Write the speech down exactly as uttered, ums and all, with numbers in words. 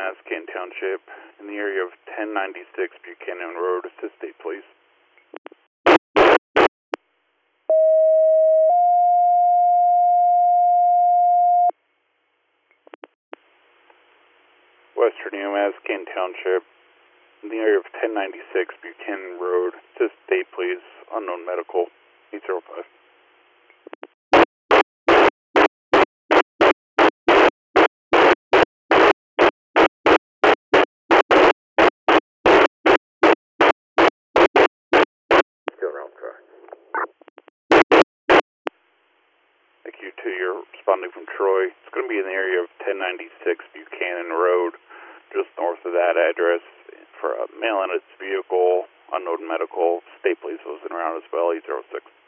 Mascan Township, in the area of ten ninety-six Buchanan Road. Assist state, please. Western Mascan Township, in the area of ten ninety-six Buchanan Road. Assist state, please. Unknown medical, eight zero five. Thank you to your responding from Troy. It's going to be in the area of ten ninety-six Buchanan Road, just north of that address. For a male in its vehicle, unknown medical, state police was in around as well, eight zero six.